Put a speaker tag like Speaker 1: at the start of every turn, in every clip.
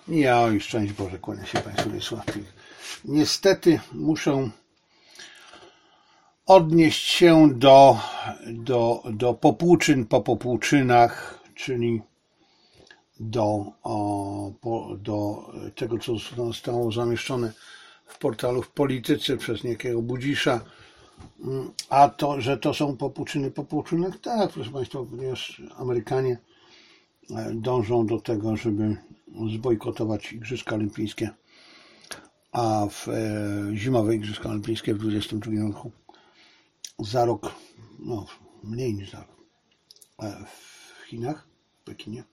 Speaker 1: Ja i szczęść Boże, kłania się Państwu najsławniej. Niestety muszę odnieść się do popłuczyn po popłuczynach, czyli do tego, co zostało zamieszczone w portalu w Polityce przez niejakiego Budzisza, a to, że to są popłuczyny po popłuczynach, tak, proszę Państwa, ponieważ Amerykanie dążą do tego, żeby zbojkotować Igrzyska Olimpijskie, a zimowe Igrzyska Olimpijskie w 2022 roku, za rok, no mniej niż za rok, w Chinach, w Pekinie.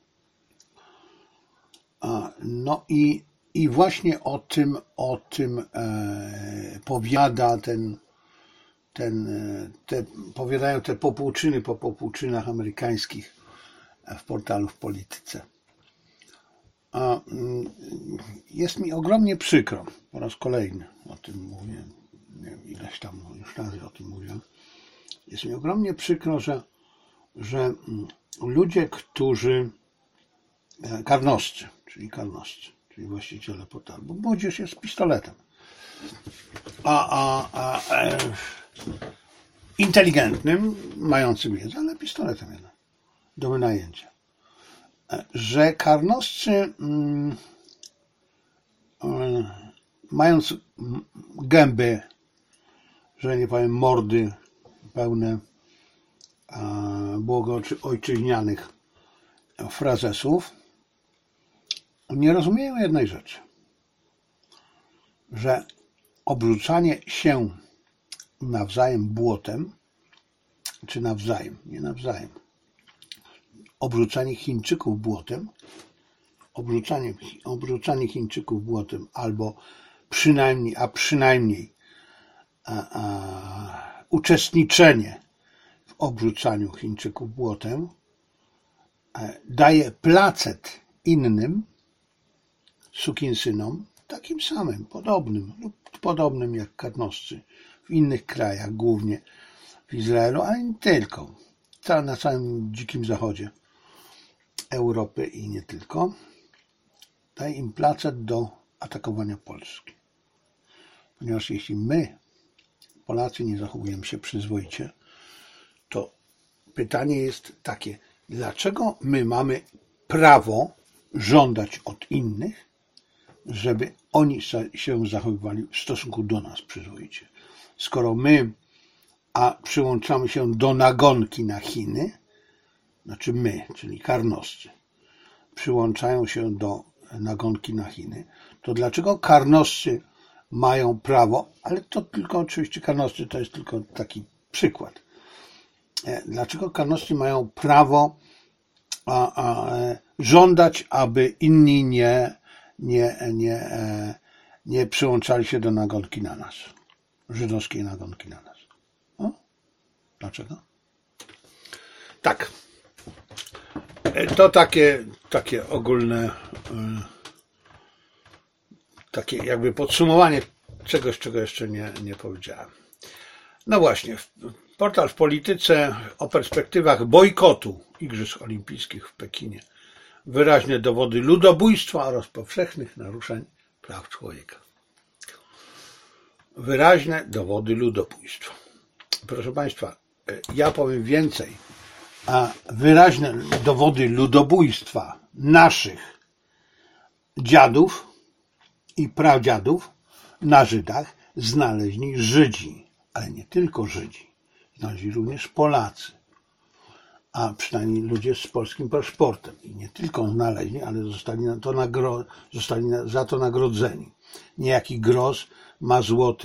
Speaker 1: No i właśnie o tym powiada powiadają te popłuczyny po popłuczynach amerykańskich w portalu w Polityce. Jest mi ogromnie przykro, po raz kolejny o tym mówię, nie wiem ileś tam już razy o tym mówiłem, jest mi ogromnie przykro, że ludzie, którzy karnoscy, czyli właściciele portalu, bo młodzież jest pistoletem, inteligentnym, mającym wiedzę, ale pistoletem jednak do wynajęcia, że karnoscy, mając gęby, że nie powiem mordy pełne błogoojczyźnianych frazesów, nie rozumieją jednej rzeczy, że obrzucanie się nawzajem błotem, czy nawzajem, nie nawzajem, obrzucanie Chińczyków błotem, obrzucanie Chińczyków błotem albo przynajmniej uczestniczenie w obrzucaniu Chińczyków błotem daje placet innym sukinsynom, takim samym, podobnym jak karnoscy w innych krajach, głównie w Izraelu, ale nie tylko, na całym dzikim zachodzie Europy i nie tylko, daje im placet do atakowania Polski. Ponieważ jeśli my, Polacy, nie zachowujemy się przyzwoicie, to pytanie jest takie, dlaczego my mamy prawo żądać od innych, żeby oni się zachowywali w stosunku do nas przyzwoicie? Skoro my przyłączamy się do nagonki na Chiny, znaczy my, czyli karnoscy, przyłączają się do nagonki na Chiny, to dlaczego karnoscy mają prawo, ale to tylko oczywiście karnoscy to jest tylko taki przykład, dlaczego karnoscy mają prawo żądać, aby inni nie przyłączali się do nagonki na nas, żydowskiej nagonki na nas? Dlaczego? Tak. To takie ogólne, takie jakby podsumowanie czegoś, czego jeszcze nie powiedziałem. No właśnie, portal w Polityce o perspektywach bojkotu Igrzysk Olimpijskich w Pekinie. Wyraźne dowody ludobójstwa oraz powszechnych naruszeń praw człowieka. Wyraźne dowody ludobójstwa. Proszę Państwa, ja powiem więcej. Wyraźne dowody ludobójstwa naszych dziadów i pradziadów na Żydach znaleźli Żydzi, ale nie tylko Żydzi. Znaleźli również Polacy, a przynajmniej ludzie z polskim paszportem. I nie tylko znaleźli, ale zostali za to nagrodzeni. Niejaki Gross ma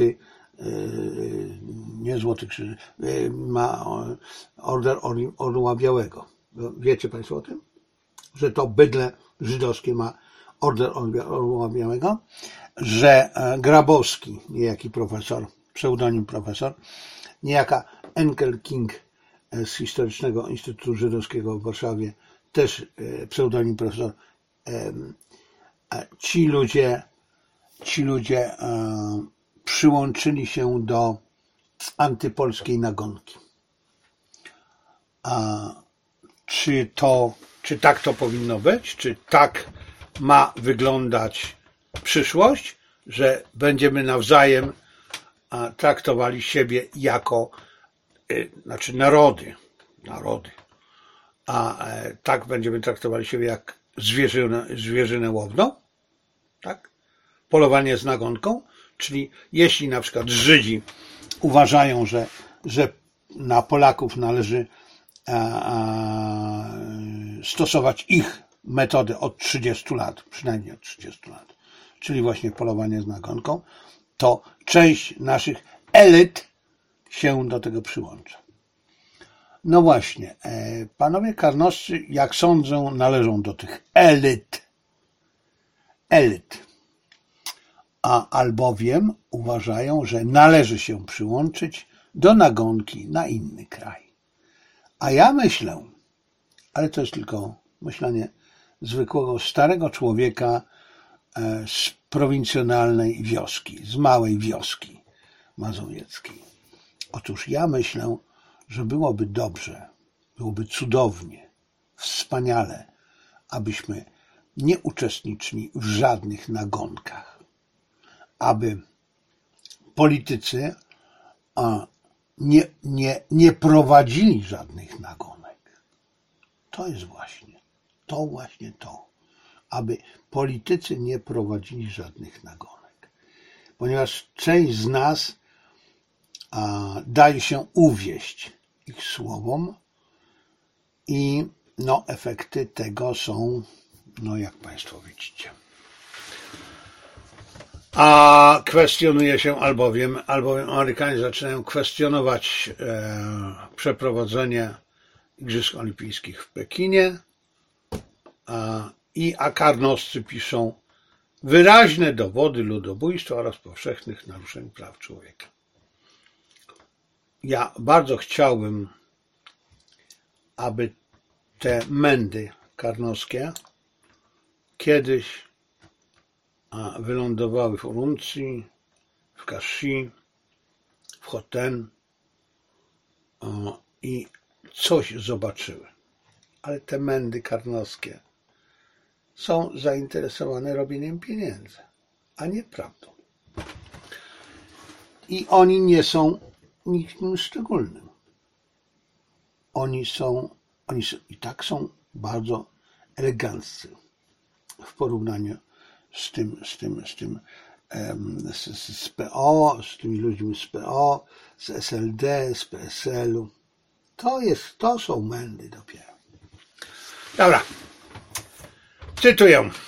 Speaker 1: nie Złoty Krzyż, ma Order Orła Białego. Wiecie Państwo o tym? Że to bydlę żydowskie ma Order Orła Białego? Że Grabowski, niejaki profesor, pseudonim profesor, niejaka Enkel King z Historycznego Instytutu Żydowskiego w Warszawie, też pseudonim profesor, ci ludzie przyłączyli się do antypolskiej nagonki. Czy tak to powinno być? Czy tak ma wyglądać przyszłość, że będziemy nawzajem traktowali siebie jako, znaczy narody, a tak będziemy traktowali siebie jak zwierzynę łowną, tak? Polowanie z nagonką, czyli jeśli na przykład Żydzi uważają, że na Polaków należy stosować ich metodę od 30 lat, przynajmniej od 30 lat, czyli właśnie polowanie z nagonką, to część naszych elit się do tego przyłącza. No właśnie, panowie karnoscy, jak sądzę, należą do tych elit, albowiem uważają, że należy się przyłączyć do nagonki na inny kraj. A ja myślę, ale to jest tylko myślenie zwykłego starego człowieka z prowincjonalnej wioski, z małej wioski mazowieckiej. Otóż ja myślę, że byłoby dobrze, byłoby cudownie, wspaniale, abyśmy nie uczestniczyli w żadnych nagonkach, aby politycy nie prowadzili żadnych nagonek. To jest właśnie to, aby politycy nie prowadzili żadnych nagonek, ponieważ część z nas daje się uwieść ich słowom i efekty tego są, jak państwo widzicie. A kwestionuje się albowiem Amerykanie zaczynają kwestionować przeprowadzenie Igrzysk Olimpijskich w Pekinie, a karnoscy piszą wyraźne dowody ludobójstwa oraz powszechnych naruszeń praw człowieka. Ja bardzo chciałbym, aby te mędy karnoskie kiedyś wylądowały w Urumqi, w Kashi, w Hoten i coś zobaczyły. Ale te mędy karnoskie są zainteresowane robieniem pieniędzy, a nie prawdą. I oni nie są nikim szczególnym. Oni i tak są bardzo eleganccy w porównaniu z PO, z tymi ludźmi z PO, z SLD, z PSL-u. To są mędy dopiero. Dobra. Cytuję.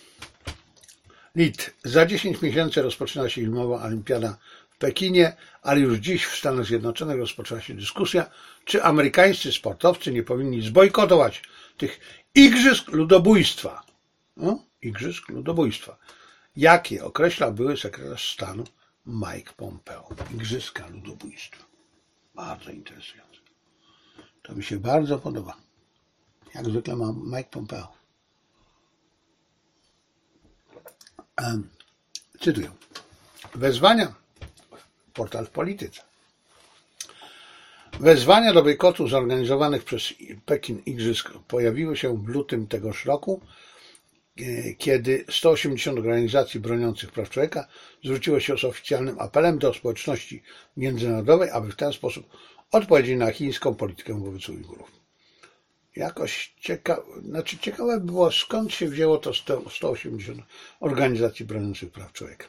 Speaker 1: Lit. Za 10 miesięcy rozpoczyna się zimowa olimpiada w Pekinie, ale już dziś w Stanach Zjednoczonych rozpoczęła się dyskusja, czy amerykańscy sportowcy nie powinni zbojkotować tych igrzysk ludobójstwa. Igrzysk ludobójstwa. Jakie określa były sekretarz stanu Mike Pompeo. Igrzyska ludobójstwa. Bardzo interesujące. To mi się bardzo podoba. Jak zwykle ma Mike Pompeo. Cytuję. Wezwania, portal w polityce. Wezwania do bojkotu zorganizowanych przez Pekin Igrzysk pojawiły się w lutym tegoż roku, kiedy 180 organizacji broniących praw człowieka zwróciło się z oficjalnym apelem do społeczności międzynarodowej, aby w ten sposób odpowiedzieć na chińską politykę wobec Ujgurów. Jakoś ciekawe było, skąd się wzięło to 180 organizacji broniących praw człowieka.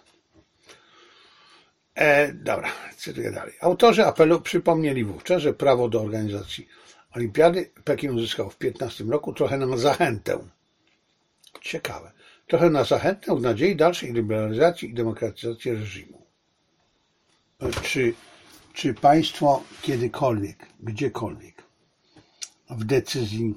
Speaker 1: Dobra, cytuję dalej. Autorzy apelu przypomnieli wówczas, że prawo do organizacji olimpiady Pekin uzyskał w 2015 roku trochę na zachętę. Ciekawe. Trochę na zachętę w nadziei dalszej liberalizacji i demokratyzacji reżimu. Czy państwo kiedykolwiek, gdziekolwiek w decyzji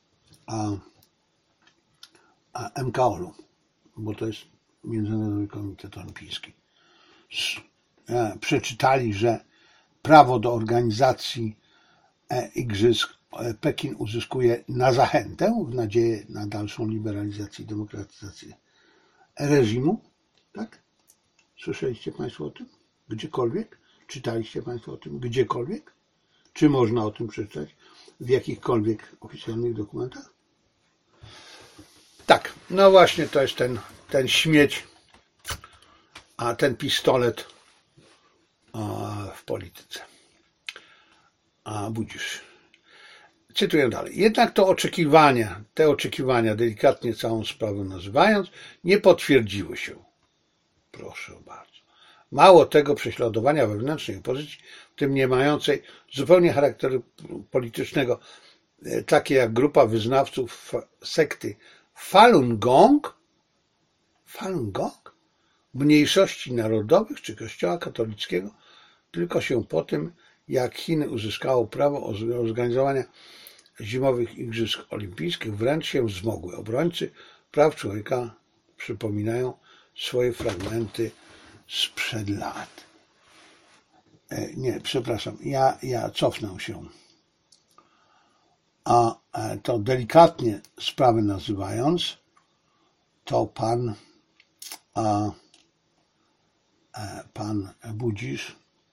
Speaker 1: MKOL-u, bo to jest Międzynarodowy Komitet Olimpijski, przeczytali, że prawo do organizacji igrzysk Pekin uzyskuje na zachętę, w nadziei na dalszą liberalizację i demokratyzację reżimu? Tak? Słyszeliście państwo o tym? Gdziekolwiek? Czytaliście państwo o tym? Gdziekolwiek? Czy można o tym przeczytać w jakichkolwiek oficjalnych dokumentach? Tak, no właśnie to jest ten śmieć, a ten pistolet w polityce. Budzisz. Cytuję dalej. Jednak te oczekiwania, delikatnie całą sprawę nazywając, nie potwierdziły się. Proszę bardzo. Mało tego, prześladowania wewnętrznej opozycji, w tym nie mającej zupełnie charakteru politycznego, takie jak grupa wyznawców sekty Falun Gong, mniejszości narodowych czy Kościoła katolickiego, tylko się po tym, jak Chiny uzyskało prawo organizowania zimowych igrzysk olimpijskich, wręcz się wzmogły. Obrońcy praw człowieka przypominają swoje fragmenty sprzed lat. Nie, przepraszam, ja cofnę się. To delikatnie sprawę nazywając, to pan Budzisz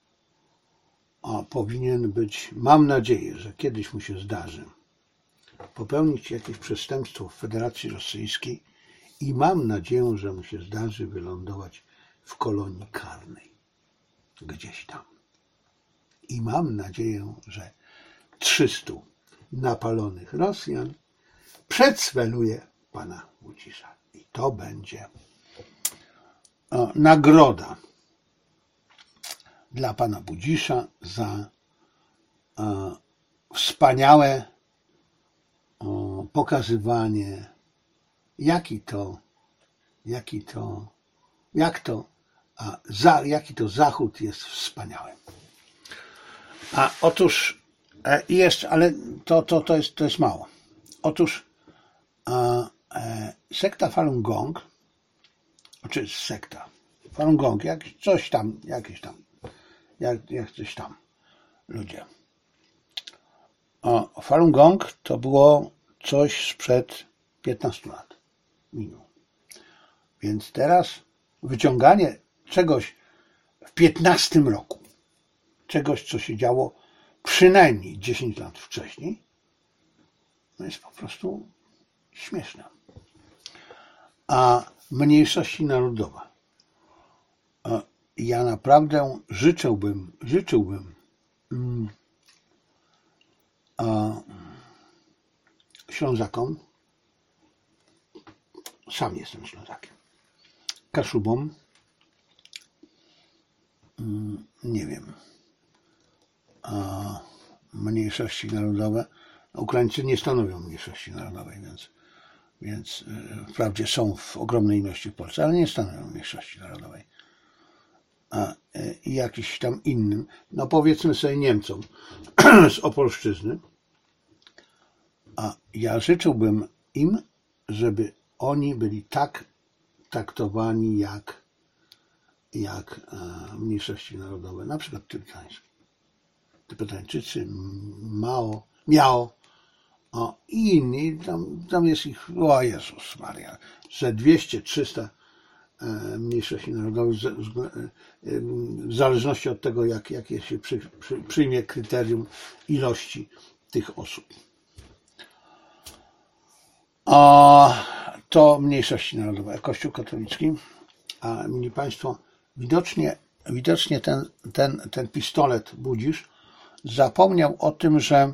Speaker 1: powinien być, mam nadzieję, że kiedyś mu się zdarzy, popełnić jakieś przestępstwo w Federacji Rosyjskiej i mam nadzieję, że mu się zdarzy wylądować w kolonii karnej. Gdzieś tam. I mam nadzieję, że 300 napalonych Rosjan przedsweluje pana Budzisza. I to będzie nagroda dla pana Budzisza za wspaniałe pokazywanie, jaki to Zachód jest wspaniały. Otóż jeszcze, ale to jest mało. Otóż sekta Falun Gong, czy sekta Falun Gong, jakieś tam ludzie. Falun Gong to było coś sprzed 15 lat minimum. Więc teraz wyciąganie czegoś w 15 roku, czegoś, co się działo przynajmniej 10 lat wcześniej, no jest po prostu śmieszne. A mniejszości narodowa. Ja naprawdę życzyłbym Ślązakom, sam jestem Ślązakiem, Kaszubom, nie wiem, mniejszości narodowe. Ukraińcy nie stanowią mniejszości narodowej, więc wprawdzie są w ogromnej ilości w Polsce, ale nie stanowią mniejszości narodowej. I jakiś tam innym, no powiedzmy sobie Niemcom z Opolszczyzny, ja życzyłbym im, żeby oni byli tak traktowani jak mniejszości narodowe, na przykład Tybetańczycy, Miao i inni, tam jest ich, o Jezus Maria, że 200-300 mniejszości narodowych, w zależności od tego, jakie się przyjmie kryterium ilości tych osób. To mniejszości narodowe. Kościół katolicki, mili Państwo, widocznie ten pistolet Budzisz zapomniał o tym, że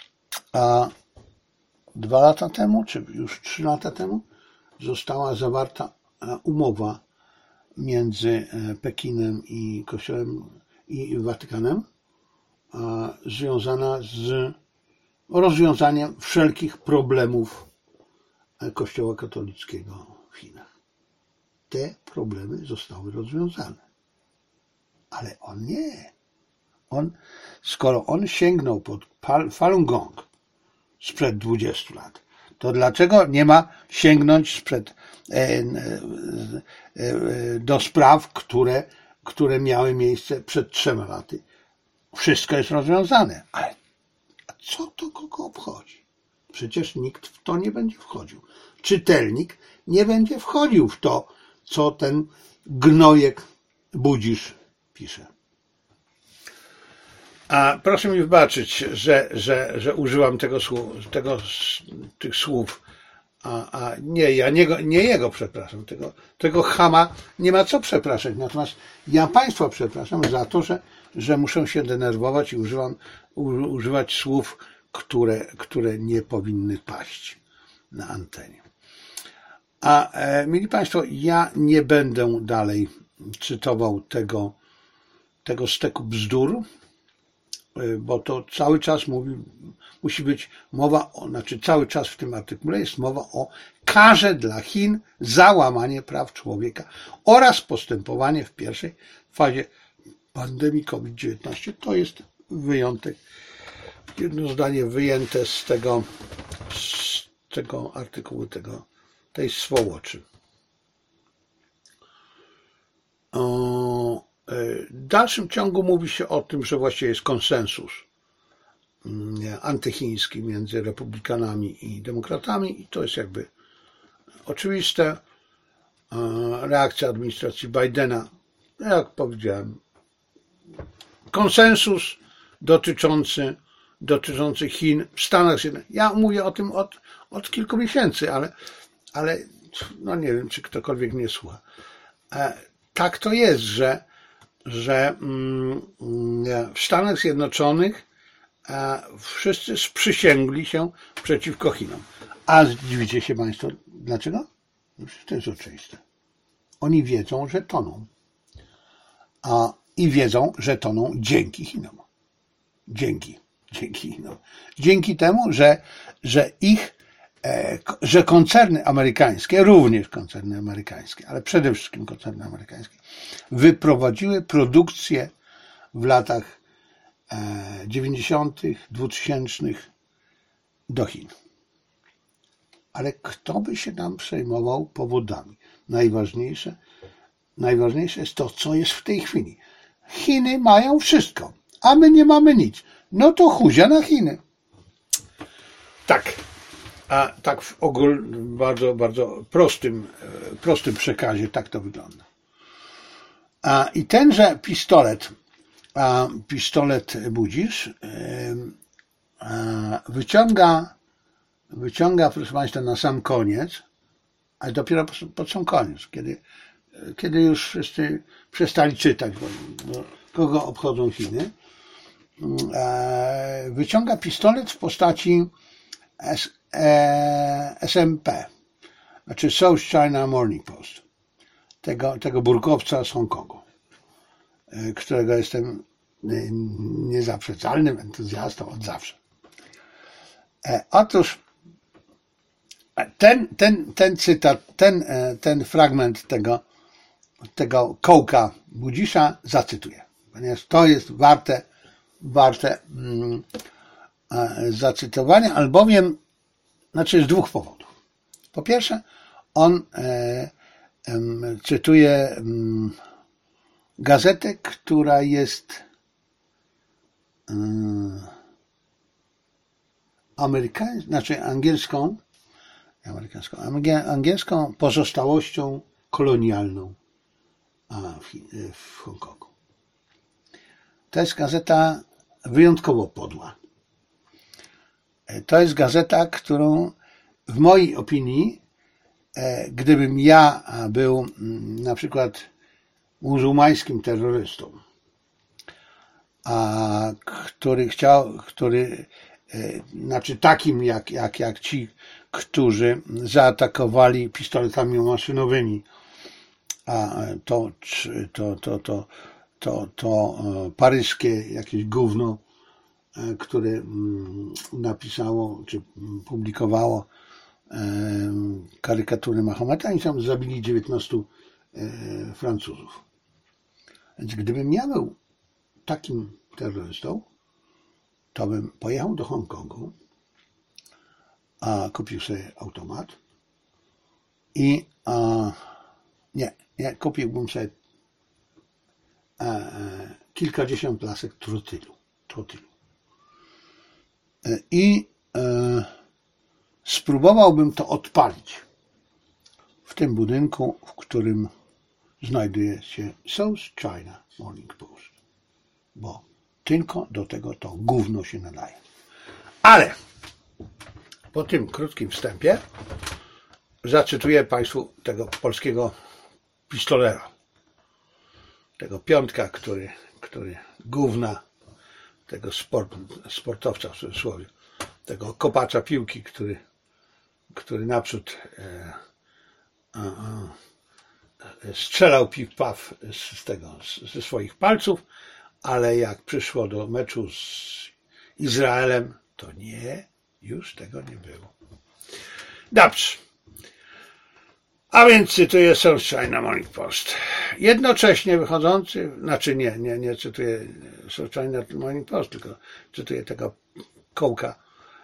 Speaker 1: 2 lata temu, czy już 3 lata temu została zawarta umowa między Pekinem i Kościołem i Watykanem związana z rozwiązaniem wszelkich problemów Kościoła katolickiego w Chinach. Te problemy zostały rozwiązane. Ale on nie. Skoro on sięgnął pod Falun Gong sprzed 20 lat, to dlaczego nie ma sięgnąć do spraw, które miały miejsce przed 3 laty? Wszystko jest rozwiązane. Ale co to kogo obchodzi? Przecież nikt w to nie będzie wchodził. Czytelnik nie będzie wchodził w to, co ten gnojek Budzisz pisze. Proszę mi wybaczyć, że używam tych słów Nie, ja nie jego przepraszam, tego chama nie ma co przepraszać. Natomiast ja państwa przepraszam za to, że muszę się denerwować i używać słów, które nie powinny paść na antenie. Mili Państwo, ja nie będę dalej cytował tego steku bzdur, bo to cały czas musi być mowa cały czas w tym artykule jest mowa o karze dla Chin za łamanie praw człowieka oraz postępowanie w pierwszej fazie pandemii COVID-19. To jest wyjątek, jedno zdanie wyjęte z tego artykułu, tej swołoczy. W dalszym ciągu mówi się o tym, że właściwie jest konsensus antychiński między republikanami i demokratami i to jest jakby oczywiste. Reakcja administracji Bidena, jak powiedziałem, konsensus dotyczący Chin w Stanach Zjednoczonych. Ja mówię o tym od kilku miesięcy, ale no nie wiem, czy ktokolwiek mnie słucha. Tak to jest, że w Stanach Zjednoczonych wszyscy sprzysięgli się przeciwko Chinom. A zdziwicie się Państwo, dlaczego? No przecież to jest oczywiste. Oni wiedzą, że toną. I wiedzą, że toną dzięki Chinom. Dzięki Chinom. Dzięki temu, że koncerny amerykańskie, również koncerny amerykańskie, ale przede wszystkim koncerny amerykańskie, wyprowadziły produkcję w latach 90., 2000 do Chin. Ale kto by się nam przejmował powodami? Najważniejsze jest to, co jest w tej chwili. Chiny mają wszystko, a my nie mamy nic. No to chuzia na Chiny. Tak. A tak w bardzo, bardzo prostym przekazie tak to wygląda. I tenże pistolet Budzisz wyciąga, proszę Państwa, na sam koniec, ale dopiero pod sam koniec, kiedy już wszyscy przestali czytać, bo kogo obchodzą Chiny, wyciąga pistolet w postaci SMP, znaczy South China Morning Post, tego burkowca z Hongkongu, którego jestem niezaprzeczalnym entuzjastą od zawsze. Otóż ten cytat, ten fragment tego kołka Budzisza zacytuję, ponieważ to jest warte zacytowania, albowiem z dwóch powodów. Po pierwsze, on cytuje gazetę, która jest angielską pozostałością kolonialną w Hongkongu. To jest gazeta wyjątkowo podła. To jest gazeta, którą w mojej opinii, gdybym ja był na przykład muzułmańskim terrorystą, takim jak ci, którzy zaatakowali pistoletami maszynowymi, to paryskie jakieś gówno, które napisało czy publikowało karykatury Mahometa i tam zabili 19 Francuzów. Więc gdybym ja był takim terrorystą, to bym pojechał do Hongkongu, a kupił sobie automat i kupiłbym sobie kilkadziesiąt lasek trotylu. I spróbowałbym to odpalić w tym budynku, w którym znajduje się South China Morning Post, bo tylko do tego to gówno się nadaje. Ale po tym krótkim wstępie zacytuję Państwu tego polskiego pistolera, tego piątka, który gówna, tego sportowca w cudzysłowie, tego kopacza piłki, który naprzód strzelał piw-paw ze swoich palców, ale jak przyszło do meczu z Izraelem, to nie, już tego nie było. Dobrze. A więc cytuję South China Morning Post. Jednocześnie wychodzący, znaczy nie cytuję South China Morning Post, tylko cytuję tego kołka,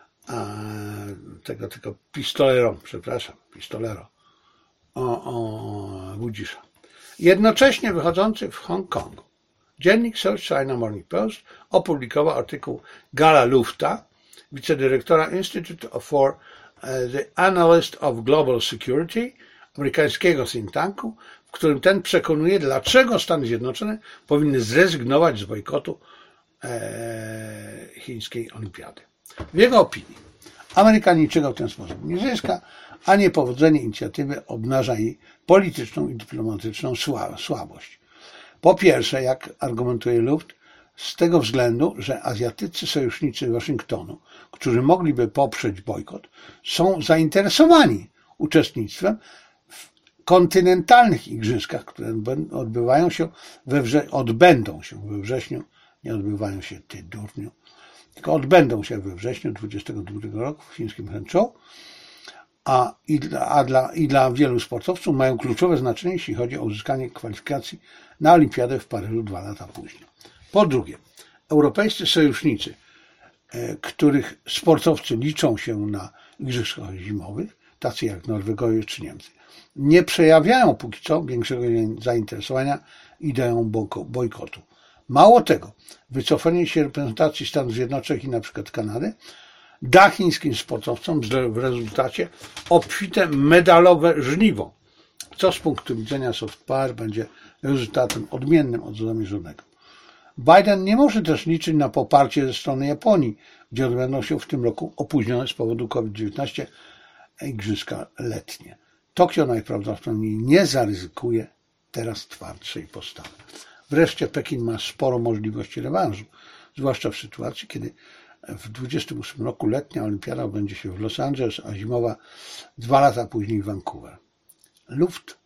Speaker 1: tego pistolero Budzisza. Jednocześnie wychodzący w Hongkongu dziennik South China Morning Post opublikował artykuł Gala Lufta, wicedyrektora Institute for the Analyst of Global Security, amerykańskiego think tanku, w którym ten przekonuje, dlaczego Stany Zjednoczone powinny zrezygnować z bojkotu chińskiej olimpiady. W jego opinii Ameryka niczego w ten sposób nie zyska, a niepowodzenie inicjatywy obnaża jej polityczną i dyplomatyczną słabość. Po pierwsze, jak argumentuje Luft, z tego względu, że azjatyccy sojusznicy Waszyngtonu, którzy mogliby poprzeć bojkot, są zainteresowani uczestnictwem w kontynentalnych igrzyskach, które odbędą się we wrześniu, nie odbywają się, ty durniu, tylko odbędą się we wrześniu 2022 roku w chińskim Hangzhou, i dla wielu sportowców mają kluczowe znaczenie, jeśli chodzi o uzyskanie kwalifikacji na Olimpiadę w Paryżu 2 lata później. Po drugie, europejscy sojusznicy, których sportowcy liczą się na igrzyskach zimowych, tacy jak Norwegowie czy Niemcy, nie przejawiają póki co większego zainteresowania ideą bojkotu. Mało tego, wycofanie się reprezentacji Stanów Zjednoczonych i np. Kanady da chińskim sportowcom w rezultacie obfite medalowe żniwo, co z punktu widzenia soft power będzie rezultatem odmiennym od zamierzonego. Biden nie może też liczyć na poparcie ze strony Japonii, gdzie odbędą się w tym roku opóźnione z powodu COVID-19 igrzyska letnie. Tokio najprawdopodobniej nie zaryzykuje teraz twardszej postawy. Wreszcie Pekin ma sporo możliwości rewanżu, zwłaszcza w sytuacji, kiedy w 2028 roku letnia olimpiada odbędzie się w Los Angeles, a zimowa 2 lata później w Vancouver. Luft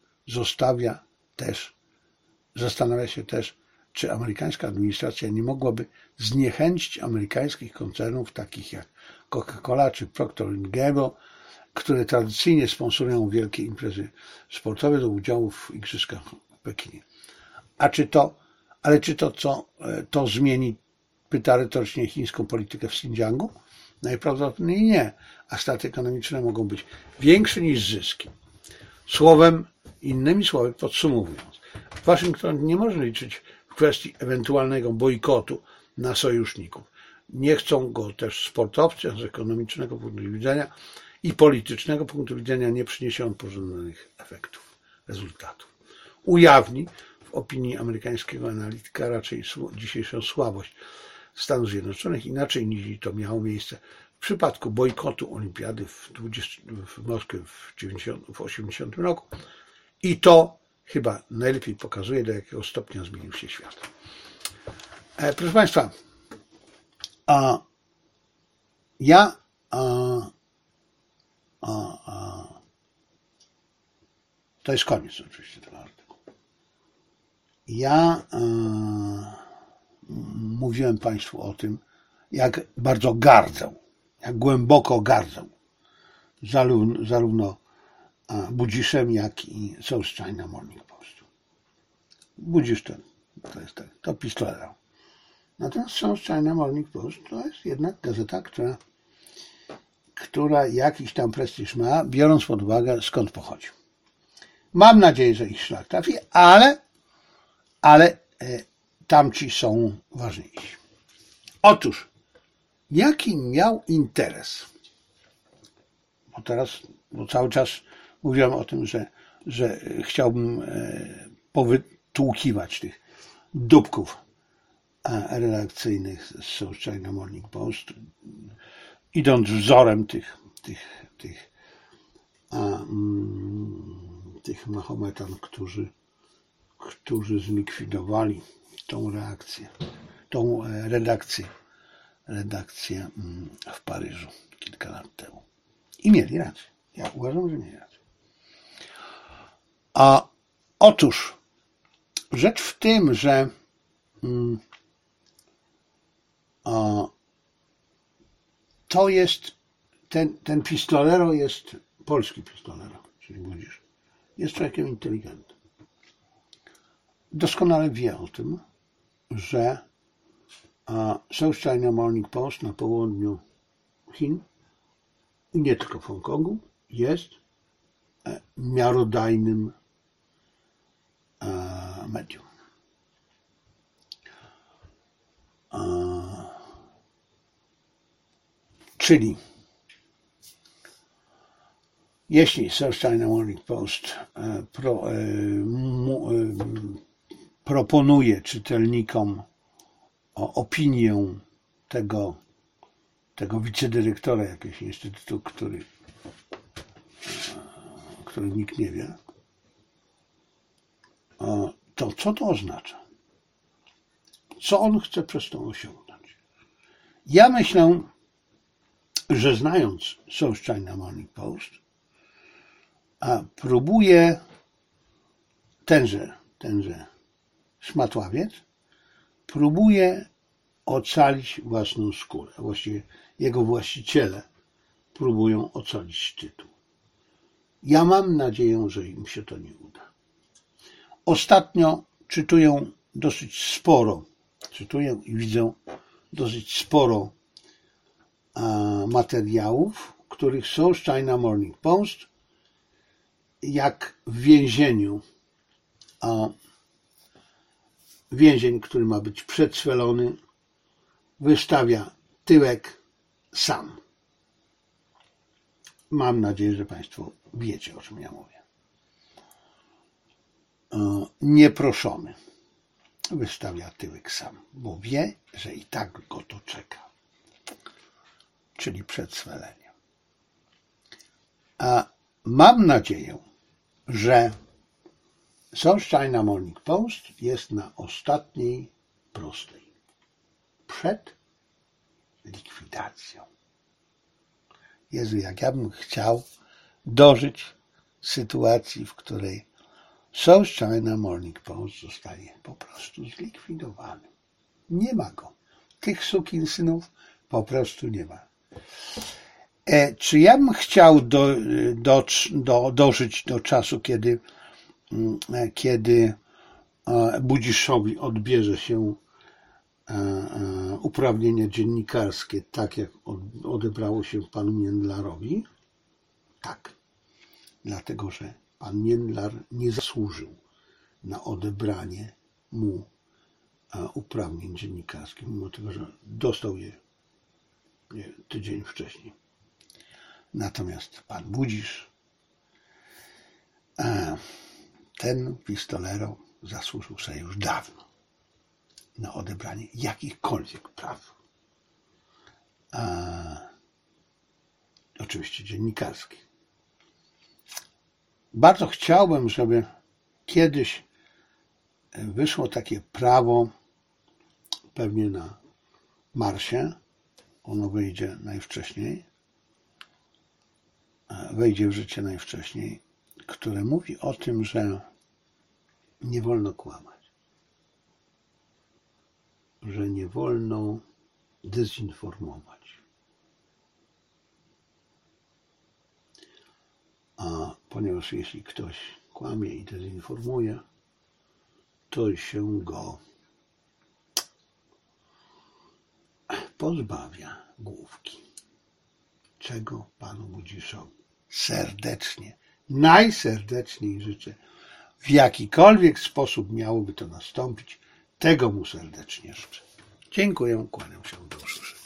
Speaker 1: zastanawia się też, czy amerykańska administracja nie mogłaby zniechęcić amerykańskich koncernów takich jak Coca-Cola czy Procter & Gamble, które tradycyjnie sponsorują wielkie imprezy sportowe do udziału w igrzyskach w Pekinie. Czy to zmieni, pyta retorycznie, chińską politykę w Xinjiangu? Najprawdopodobniej nie, a straty ekonomiczne mogą być większe niż zyski. Innymi słowy podsumowując, Waszyngton nie może liczyć w kwestii ewentualnego bojkotu na sojuszników. Nie chcą go też sportowcy, z ekonomicznego punktu widzenia i politycznego punktu widzenia nie przyniesie on pożądanych rezultatów. Ujawni w opinii amerykańskiego analityka raczej dzisiejszą słabość Stanów Zjednoczonych, inaczej niż to miało miejsce w przypadku bojkotu olimpiady w Moskwie w 1980 roku. I to chyba najlepiej pokazuje, do jakiego stopnia zmienił się świat. Proszę Państwa, to jest koniec oczywiście tego artykułu. Mówiłem Państwu o tym, jak bardzo gardzę, jak głęboko gardzę zarówno Budziszem, jak i South China Morning Post. Budzisz to pistolera. Natomiast South China Morning Post to jest jednak gazeta, która jakiś tam prestiż ma, biorąc pod uwagę, skąd pochodzi. Mam nadzieję, że ich szlak trafi, ale tamci są ważniejsi. Otóż, jaki miał interes? Bo cały czas mówiłem o tym, że chciałbym powytłukiwać tych dupków redakcyjnych z South China Morning Post, idąc wzorem tych tych Mahometan, którzy zlikwidowali tą redakcję w Paryżu kilka lat temu. I mieli rację. Ja uważam, że mieli rację. Otóż rzecz w tym, że to jest ten pistolero jest polski pistolero, czyli Budzisz. Jest człowiekiem inteligentnym. Doskonale wie o tym, że South China Morning Post na południu Chin i nie tylko w Hongkongu jest miarodajnym medium. Czyli jeśli South China Morning Post proponuje czytelnikom opinię tego wicedyrektora jakiegoś instytutu, który nikt nie wie, to co to oznacza? Co on chce przez to osiągnąć? Ja myślę, że znając South China Morning Post, próbuje tenże szmatławiec próbuje ocalić własną skórę. Właściwie jego właściciele próbują ocalić tytuł. Ja mam nadzieję, że im się to nie uda. Ostatnio czytuję i widzę dosyć sporo materiałów, w których South China Morning Post jak w więzieniu, więzień, który ma być przedswelony, wystawia tyłek sam. Mam nadzieję, że Państwo wiecie, o czym ja mówię. Nieproszony wystawia tyłek sam, bo wie, że i tak go to czeka. Czyli przedswelenie. Mam nadzieję, że South China Morning Post jest na ostatniej prostej. Przed likwidacją. Jezu, jak ja bym chciał dożyć sytuacji, w której South China Morning Post zostaje po prostu zlikwidowany. Nie ma go. Tych sukinsynów po prostu nie ma. Czy ja bym chciał dożyć do czasu, kiedy Budziszowi odbierze się uprawnienia dziennikarskie, tak jak odebrało się panu Międlarowi? Tak. Dlatego, że pan Międlar nie zasłużył na odebranie mu uprawnień dziennikarskich, mimo tego, że dostał je tydzień wcześniej. Natomiast pan Budzisz, ten pistolero zasłużył sobie już dawno na odebranie jakichkolwiek praw. Oczywiście dziennikarskich. Bardzo chciałbym, żeby kiedyś wyszło takie prawo, pewnie na Marsie, ono wejdzie w życie najwcześniej, które mówi o tym, że nie wolno kłamać, że nie wolno dezinformować. Ponieważ jeśli ktoś kłamie i dezinformuje, to się go pozbawia główki. Czego panu Budziszowi serdecznie, najserdeczniej życzę. W jakikolwiek sposób miałoby to nastąpić, tego mu serdecznie życzę. Dziękuję, kłaniam się do usłyszenia.